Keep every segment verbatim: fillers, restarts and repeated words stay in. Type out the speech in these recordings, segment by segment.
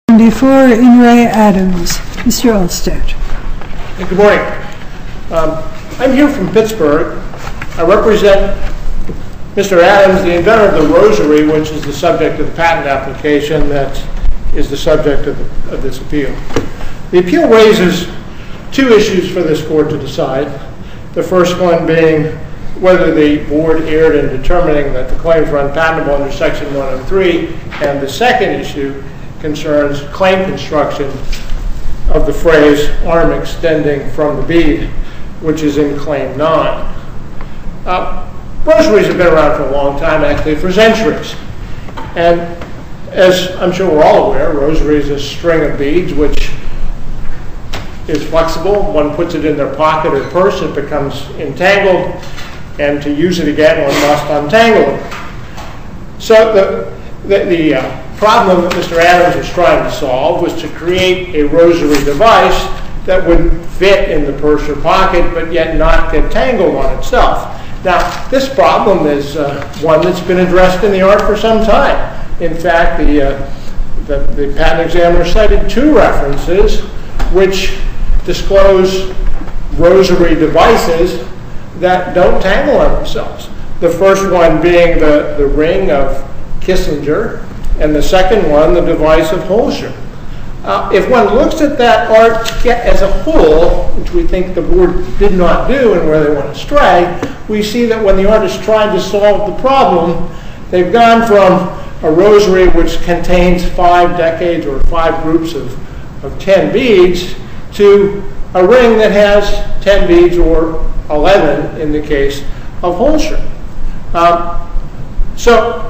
Before In re Adams, Mister Olstead. Hey, good morning. Um, I'm here from Pittsburgh. I represent Mister Adams, the inventor of the rosary, which is the subject of the patent application that is the subject of, the, of this appeal. The appeal raises two issues for this court to decide. The first one being whether the board erred in determining that the claims were unpatentable under Section one oh three, and the second issue concerns claim construction of the phrase arm extending from the bead, which is in Claim nine. Uh, rosaries have been around for a long time, actually for centuries. And as I'm sure we're all aware, rosary is a string of beads which is flexible. One puts it in their pocket or purse, it becomes entangled, and to use it again, one must untangle it. So the, the, the uh, problem that Mister Adams was trying to solve was to create a rosary device that would fit in the purse or pocket, but yet not get tangled on itself. Now, this problem is uh, one that's been addressed in the art for some time. In fact, the, uh, the, the patent examiner cited two references which disclose rosary devices that don't tangle on themselves. The first one being the, the ring of Kissinger, and the second one, the device of Holscher. Uh, if one looks at that art as a whole, which we think the board did not do and where they went astray, we see that when the artist tried to solve the problem, they've gone from a rosary which contains five decades or five groups of, of ten beads to a ring that has ten beads or eleven in the case of Holscher. Um, so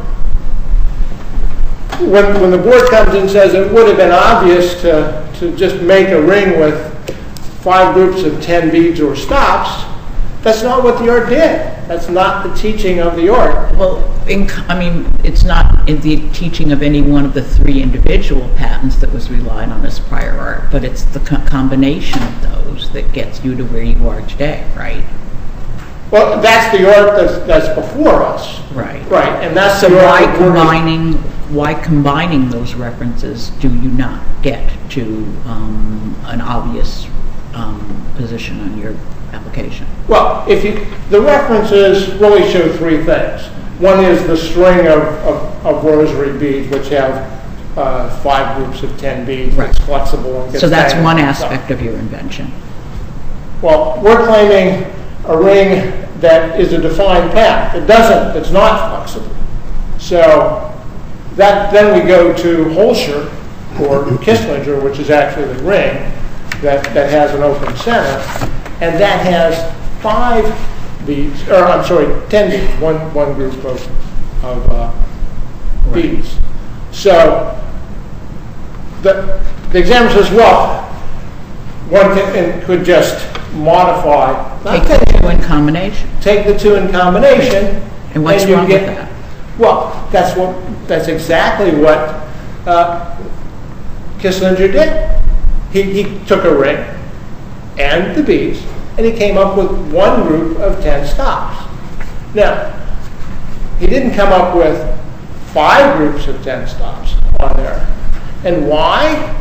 when, when the board comes in and says it would have been obvious to, to just make a ring with five groups of ten beads or stops, that's not what the art did. That's not the teaching of the art. Well, in, I mean, it's not in the teaching of any one of the three individual patents that was relied on as prior art, but it's the co- combination of those that gets you to where you are today, right? Well, that's the art that's, that's before us. Right. Right, and that's so the art why combining, why combining those references do you not get to um, an obvious um, position on your application? Well, if you, the references really show three things. One is the string of, of, of rosary beads, which have uh, five groups of ten beads. Right. It's flexible and gets So that's one tangled. aspect of your invention. Well, we're claiming a ring that is a defined path. It doesn't. It's not flexible. So that then we go to Holscher or Kissinger, which is actually the ring that, that has an open center, and that has five beads, or I'm sorry, ten beads, one one group of, of uh, right. beads. So the, the examiner says, well, one can, could just modify. Take the two in combination. Take the two in combination. And what's and you wrong get, with that? Well, that's what that's exactly what uh, Kissinger did. He, he took a ring and the beads, and he came up with one group of ten stops. Now, he didn't come up with five groups of ten stops on there. And why?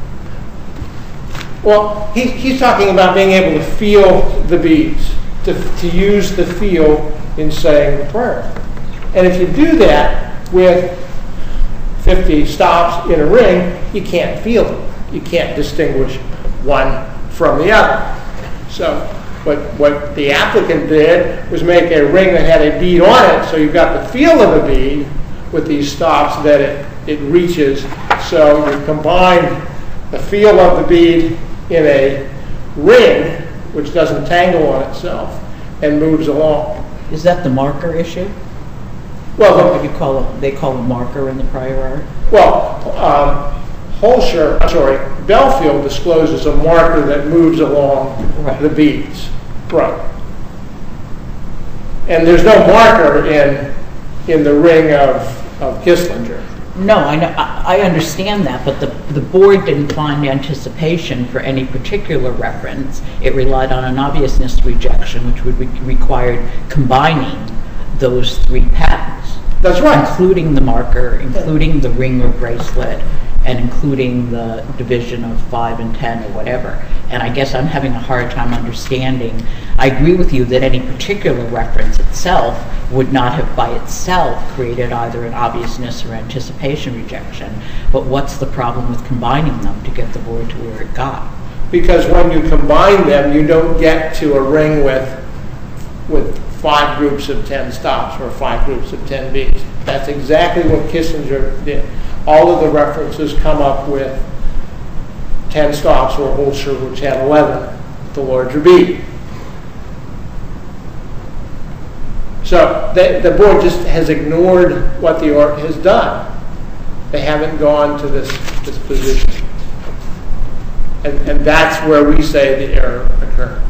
Well, he, he's talking about being able to feel the beads, to, to use the feel in saying the prayer. And if you do that with fifty stops in a ring, you can't feel them. You can't distinguish one from the other. So what, what the applicant did was make a ring that had a bead on it, so you've got the feel of a bead with these stops that it, it reaches. So you combine the feel of the bead in a ring, which doesn't tangle on itself and moves along. Is that the marker issue? Well, What do you call it? They call a marker in the prior art? well, um, Holscher, I'm sorry, Belfield discloses a marker that moves along right. the beads. Right. And there's no marker in in the ring of, of Kissinger. No, I know, I I understand that, but the, the board didn't find anticipation for any particular reference. It relied on an obviousness rejection, which would be required combining those three patents. That's right. Including the marker, including the ring or bracelet, and including the division of five and ten or whatever. And I guess I'm having a hard time understanding. I agree with you that any particular reference itself would not have by itself created either an obviousness or anticipation rejection. But what's the problem with combining them to get the board to where it got? Because when you combine them, you don't get to a ring with with five groups of ten stops or five groups of ten beats. That's exactly what Kissinger did. All of the references come up with ten stops, or Holscher, which had eleven, the larger beat. So they, the board just has ignored what the art has done. They haven't gone to this, this position. And, and that's where we say the error occurred.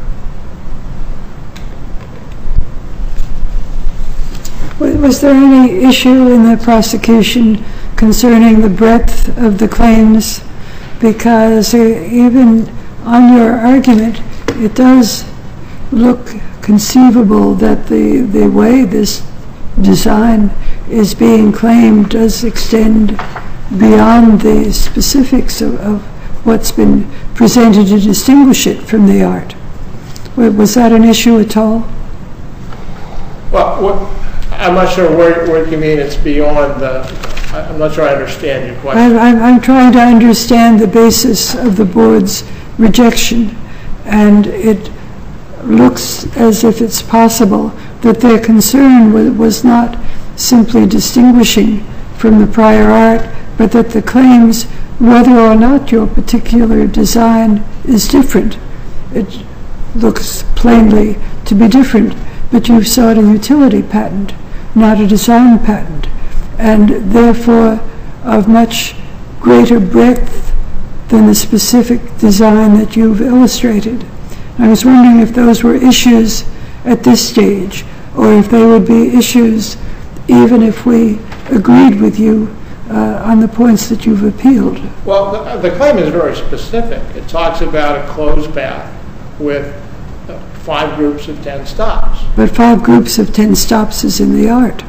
Was there any issue in the prosecution concerning the breadth of the claims? Because even on your argument, it does look conceivable that the, the way this design is being claimed does extend beyond the specifics of, of what's been presented to distinguish it from the art. Was that an issue at all? Well, what, I'm not sure where, where you mean it's beyond the, I'm not sure I understand your question. I'm, I'm trying to understand the basis of the board's rejection, and it looks as if it's possible that their concern was, was not simply distinguishing from the prior art, but that the claims, whether or not your particular design is different, it looks plainly to be different, but you've sought a utility patent, not a design patent, and therefore of much greater breadth than the specific design that you've illustrated. I was wondering if those were issues at this stage, or if they would be issues even if we agreed with you uh, on the points that you've appealed. Well, the, the claim is very specific. It talks about a closed path with uh, five groups of ten stops. But five groups of ten stops is in the art.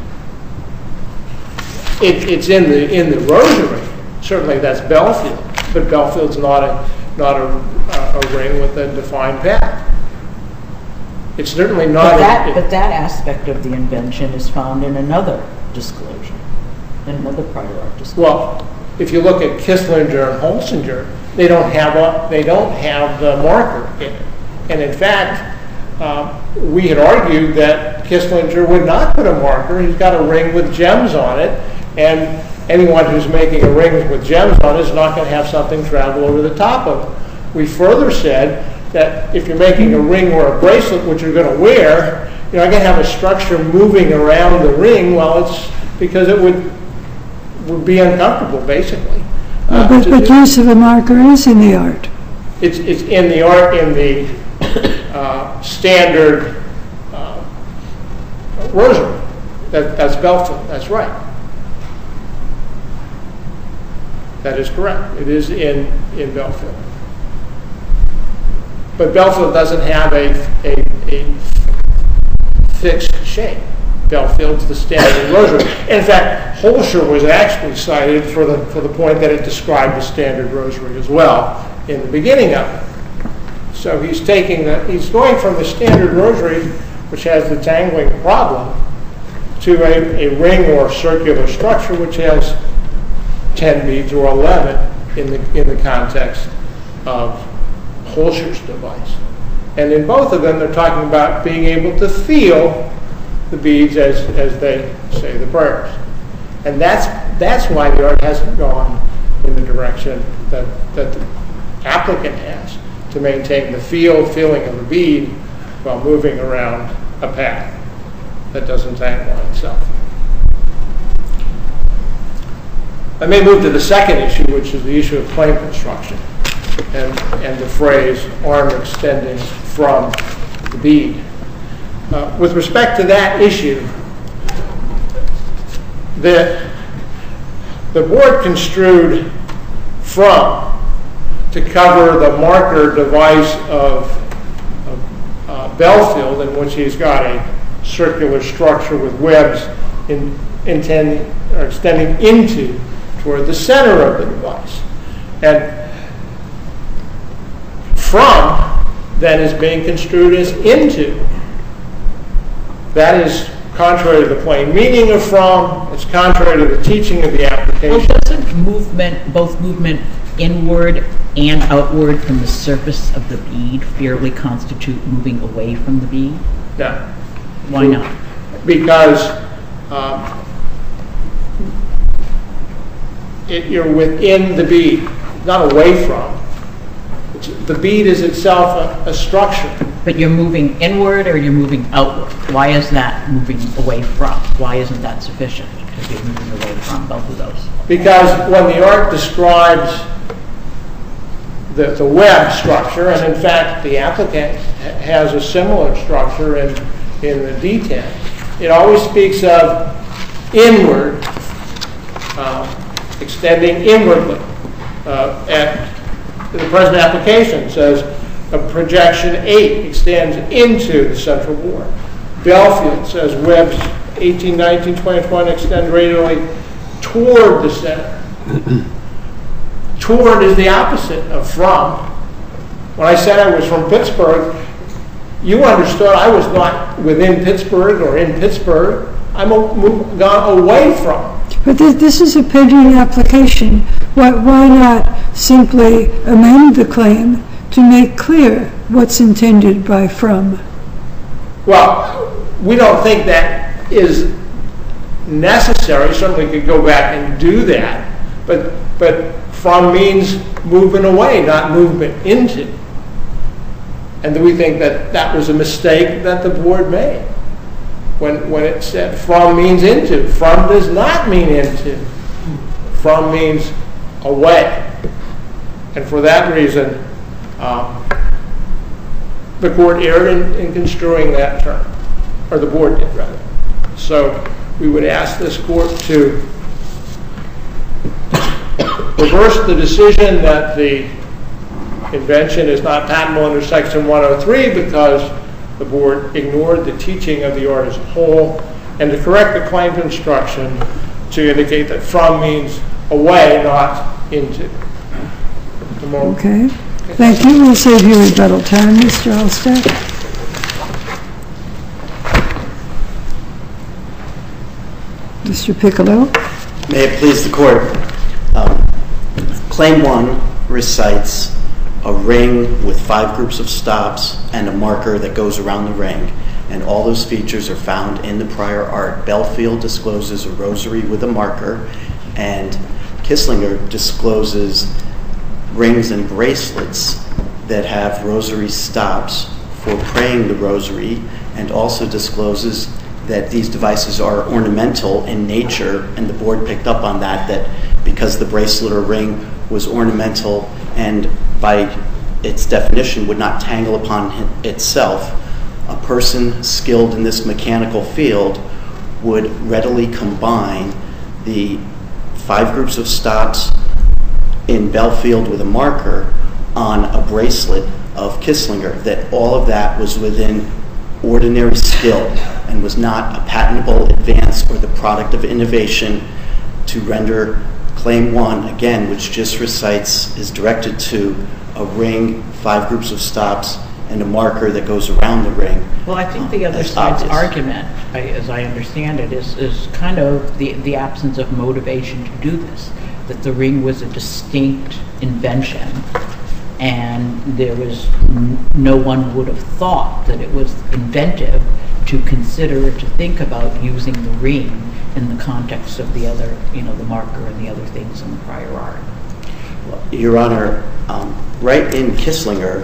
It, it's in the in the rosary. Certainly, that's Belfield, but Belfield's not a not a, a, a ring with a defined path. It's certainly not. But that, a, it, but that aspect of the invention is found in another disclosure, in another prior art disclosure. Well, if you look at Kisslinger and Holsinger, they don't have a they don't have the marker in it, and in fact. Um, we had argued that Kisslinger would not put a marker. He's got a ring with gems on it, and anyone who's making a ring with gems on it is not going to have something travel over the top of it. We further said that if you're making a ring or a bracelet, which you're going to wear, you're not going to have a structure moving around the ring. Well, it's because it would would be uncomfortable, basically. Uh, but but use of a marker is in the art. It's it's in the art in the. Uh, standard uh, rosary. That, that's Belfield. That's right. That is correct. It is in, in Belfield. But Belfield doesn't have a, a, a fixed shape. Belfield's the standard rosary. In fact, Holscher was actually cited for the, for the point that it described the standard rosary as well in the beginning of it. So he's taking the, he's going from the standard rosary, which has the tangling problem, to a, a ring or circular structure which has ten beads or eleven in the in the context of Holscher's device. And in both of them, they're talking about being able to feel the beads as as they say the prayers. And that's that's why the art hasn't gone in the direction that that the applicant has, to maintain the feel, feeling of a bead while moving around a path that doesn't tangle on itself. I may move to the second issue, which is the issue of claim construction and, and the phrase arm extending from the bead. Uh, with respect to that issue, the, the board construed from to cover the marker device of, of uh, Belfield, in which he's got a circular structure with webs in, intending or extending into toward the center of the device. And from then is being construed as into. That is contrary to the plain meaning of from. It's contrary to the teaching of the application. Well, doesn't movement, both movement inward and outward from the surface of the bead fairly constitute moving away from the bead? No. Why not? Because um, it, you're within the bead, not away from. It's, the bead is itself a, a structure. But you're moving inward or you're moving outward. Why is that moving away from? Why isn't that sufficient to be moving away from both of those? Because when the art describes the, the web structure, and in fact the applicant has a similar structure in, in the D ten, it always speaks of inward, um, extending inwardly. Uh, at the present application says a projection eight extends into the central board. Belfield says webs eighteen, nineteen, twenty, twenty extend radially toward the center. Toward is the opposite of from. When I said I was from Pittsburgh, you understood I was not within Pittsburgh or in Pittsburgh. I'm a, move, gone away from. But this, this is a pending application. Why, why not simply amend the claim to make clear what's intended by from? Well, we don't think that is necessary. Certainly could go back and do that. But, but from means moving away, not movement into. And we think that that was a mistake that the board made. When, when it said from means into. From does not mean into. From means away. And for that reason, um, the court erred in, in construing that term. Or the board did, rather. So we would ask this court to reverse the decision that the invention is not patentable under Section one oh three because the board ignored the teaching of the art as a whole, and to correct the claim construction to indicate that from means away, not into. Okay. Thank you. We'll save you rebuttal time, Mister Halstead. Mister Piccolo. May it please the court. Um, claim one recites a ring with five groups of stops and a marker that goes around the ring, and all those features are found in the prior art. Belfield discloses a rosary with a marker, and Kisslinger discloses rings and bracelets that have rosary stops for praying the rosary, and also discloses that these devices are ornamental in nature, and the board picked up on that, that because the bracelet or ring was ornamental and by its definition would not tangle upon itself, a person skilled in this mechanical field would readily combine the five groups of stops in Belfield with a marker on a bracelet of Kisslinger, that all of that was within ordinary skill and was not a patentable advance or the product of innovation to render claim one, again, which just recites, is directed to a ring, five groups of stops, and a marker that goes around the ring. Well, I think the other side's argument, I, as I understand it, is, is kind of the, the absence of motivation to do this, that the ring was a distinct invention, and there was n- no one would have thought that it was inventive to consider or to think about using the ring in the context of the other, you know, the marker and the other things in the prior art. Your Honor, um, right in Kisslinger,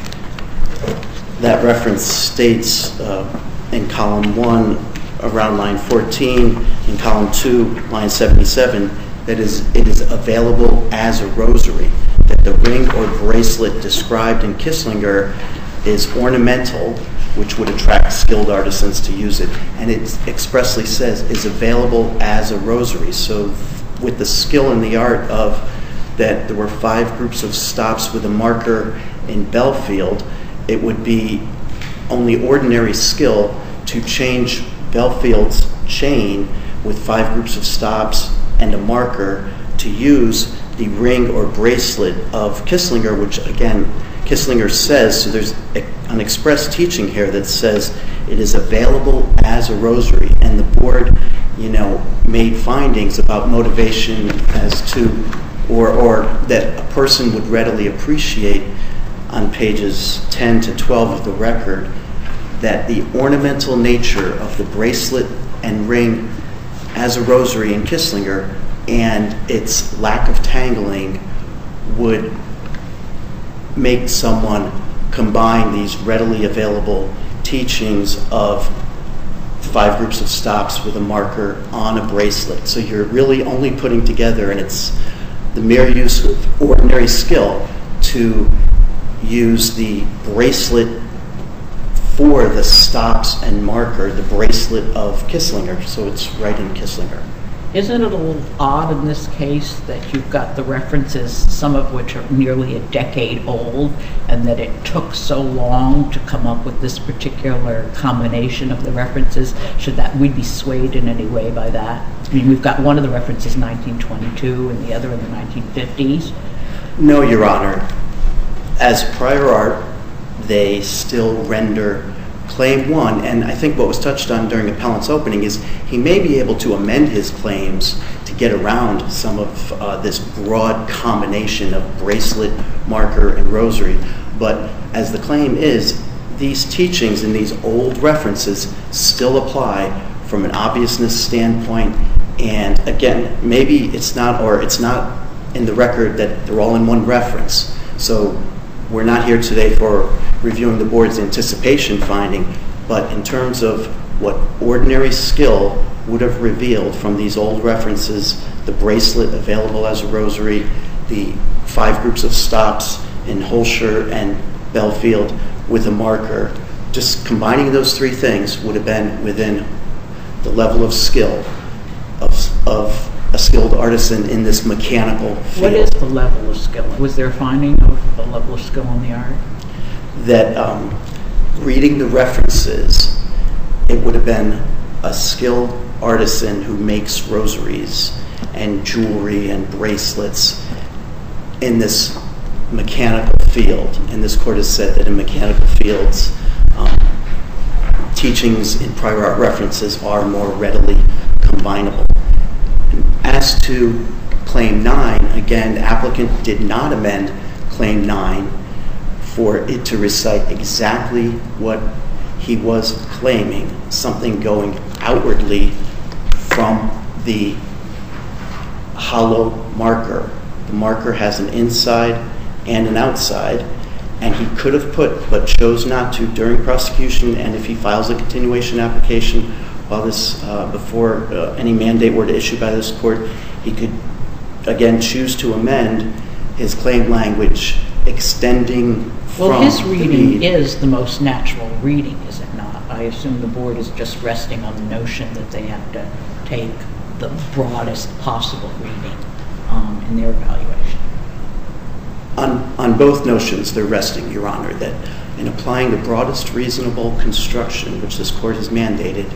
that reference states uh, in column one, around line fourteen, in column two, line seventy-seven, that is, it is available as a rosary, that the ring or bracelet described in Kisslinger is ornamental, which would attract skilled artisans to use it, and it expressly says is available as a rosary. So with the skill in the art of that there were five groups of stops with a marker in Belfield, it would be only ordinary skill to change Belfield's chain with five groups of stops and a marker to to use the ring or bracelet of Kisslinger, which again, Kisslinger says, so there's an express teaching here that says it is available as a rosary, and the board, you know, made findings about motivation as to, or, or that a person would readily appreciate on pages ten to twelve of the record, that the ornamental nature of the bracelet and ring as a rosary in Kisslinger and its lack of tangling would make someone combine these readily available teachings of five groups of stops with a marker on a bracelet. So you're really only putting together, and it's the mere use of ordinary skill to use the bracelet for the stops and marker, the bracelet of Kisslinger. So it's right in Kisslinger. Isn't it a little odd in this case that you've got the references, some of which are nearly a decade old, and that it took so long to come up with this particular combination of the references? Should that we be swayed in any way by that? I mean, we've got one of the references nineteen twenty-two and the other in the nineteen fifties. No, Your Honor. As prior art, they still render Claim one, and I think what was touched on during Appellant's opening is he may be able to amend his claims to get around some of uh, this broad combination of bracelet, marker, and rosary. But as the claim is, these teachings and these old references still apply from an obviousness standpoint. And again, maybe it's not, or it's not in the record that they're all in one reference. So we're not here today for reviewing the board's anticipation finding, but in terms of what ordinary skill would have revealed from these old references, the bracelet available as a rosary, the five groups of stops in Holscher and Belfield with a marker, just combining those three things would have been within the level of skill of, of a skilled artisan in this mechanical field. What is the level of skill? Was there a finding of the level of skill in the art? That um, reading the references, it would have been a skilled artisan who makes rosaries and jewelry and bracelets in this mechanical field. And this court has said that in mechanical fields, um, teachings in prior art references are more readily combinable. As to Claim nine, again, the applicant did not amend Claim nine for it to recite exactly what he was claiming, something going outwardly from the hollow marker. The marker has an inside and an outside, and he could have put, but chose not to during prosecution, and if he files a continuation application while this, uh, before uh, any mandate were to issue by this court, he could again choose to amend his claim language extending from Well, his reading the, is the most natural reading, is it not? I assume the board is just resting on the notion that they have to take the broadest possible reading um, in their evaluation. On, on both notions, they're resting, Your Honor, that in applying the broadest reasonable construction, which this court has mandated,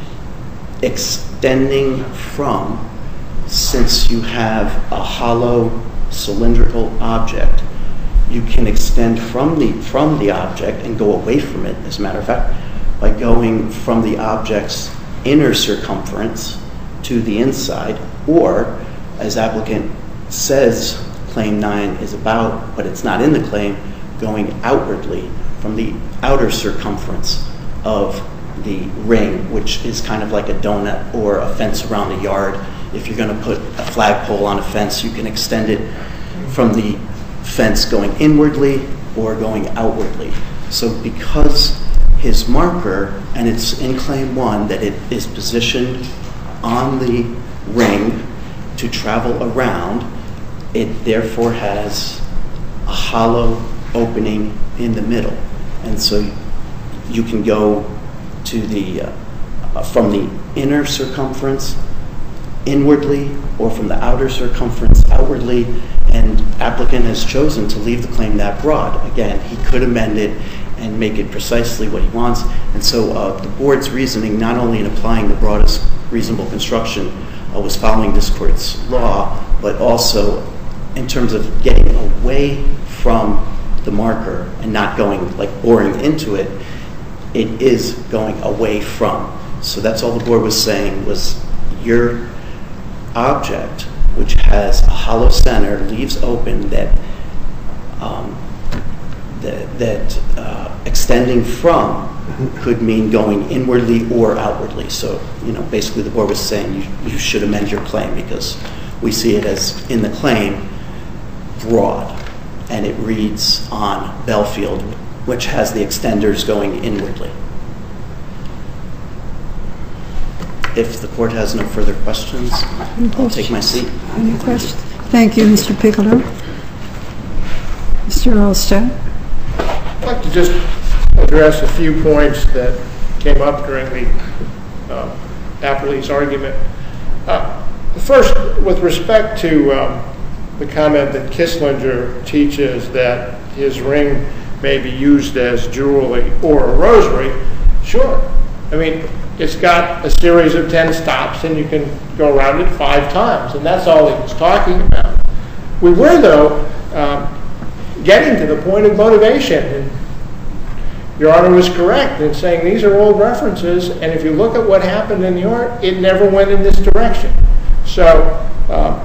extending from, since you have a hollow cylindrical object, you can extend from the from the object and go away from it, as a matter of fact, by going from the object's inner circumference to the inside, or, as applicant says Claim nine is about, but it's not in the claim, going outwardly from the outer circumference of the ring, which is kind of like a donut or a fence around a yard. If you're going to put a flagpole on a fence, you can extend it from the fence going inwardly or going outwardly. So because his marker, and it's in Claim one that it is positioned on the ring to travel around, it therefore has a hollow opening in the middle. And so you can go to the uh, from the inner circumference inwardly or from the outer circumference outwardly, and applicant has chosen to leave the claim that broad. Again, he could amend it and make it precisely what he wants. And so uh, the board's reasoning, not only in applying the broadest reasonable construction, uh, was following this court's law, but also in terms of getting away from the marker and not going, like, boring into it, it is going away from. So that's all the board was saying, was your object, which has a hollow center, leaves open, that um, that, that uh, extending from could mean going inwardly or outwardly. So, you know, basically the board was saying you, you should amend your claim, because we see it as, in the claim, broad, and it reads on Belfield, which has the extenders going inwardly. If the court has no further questions, I'll take my seat. Any questions? Thank you, Mister Piccolo. Mister Allston. I'd like to just address a few points that came up during the uh, appellee's argument. Uh, first, with respect to um, the comment that Kisslinger teaches that his ring may be used as jewelry or a rosary, sure. I mean, it's got a series of ten stops, and you can go around it five times, and that's all he was talking about. We were, though, um, getting to the point of motivation, and Your Honor was correct in saying these are old references, and if you look at what happened in the art, it never went in this direction. So uh,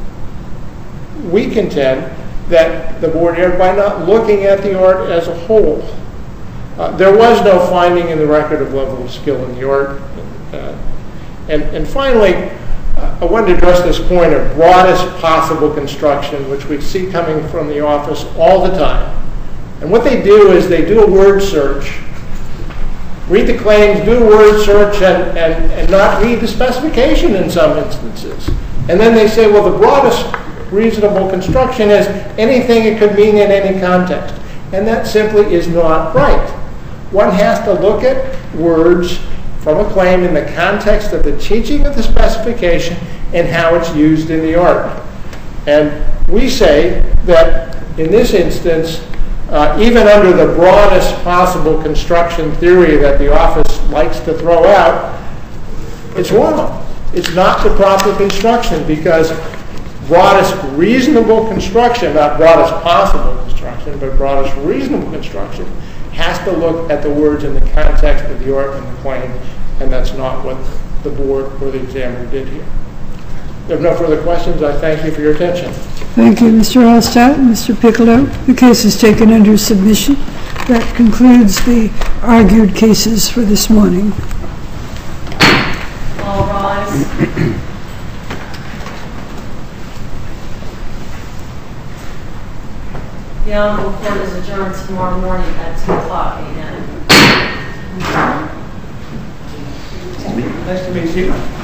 we contend that the board erred by not looking at the art as a whole. Uh, there was no finding in the record of level of skill in the art. Uh, and, and finally, uh, I wanted to address this point of broadest possible construction, which we see coming from the office all the time. And what they do is they do a word search, read the claims, do a word search, and, and, and not read the specification in some instances. And then they say, well, the broadest reasonable construction is anything it could mean in any context. And that simply is not right. One has to look at words from a claim in the context of the teaching of the specification and how it's used in the art. And we say that in this instance, uh, even under the broadest possible construction theory that the office likes to throw out, it's wrong. It's not the proper construction, because broadest reasonable construction, not broadest possible construction, but broadest reasonable construction, has to look at the words in the context of the art and the claim, and that's not what the board or the examiner did here. If there are no further questions, I thank you for your attention. Thank you, Mister Allstott and Mister Piccolo. The case is taken under submission. That concludes the argued cases for this morning. All rise. The Honorable Court is adjourned tomorrow morning at two o'clock a m Nice to meet you.